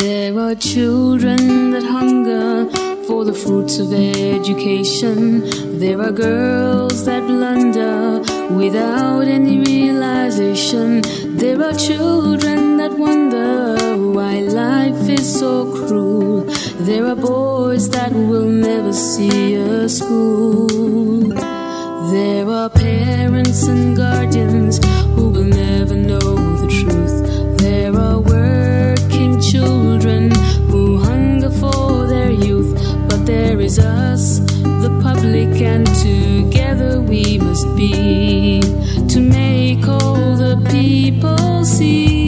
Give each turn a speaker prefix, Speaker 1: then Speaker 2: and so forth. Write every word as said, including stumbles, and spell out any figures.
Speaker 1: There are children that hunger for the fruits of education. There are girls that blunder without any realization. There are children that wonder why life is so cruel. There are boys that will never see a school. There are parents and guardians who will never know the truth. There are working children who hunger for their youth. But there is us, the public, and together we must be to make all the people see.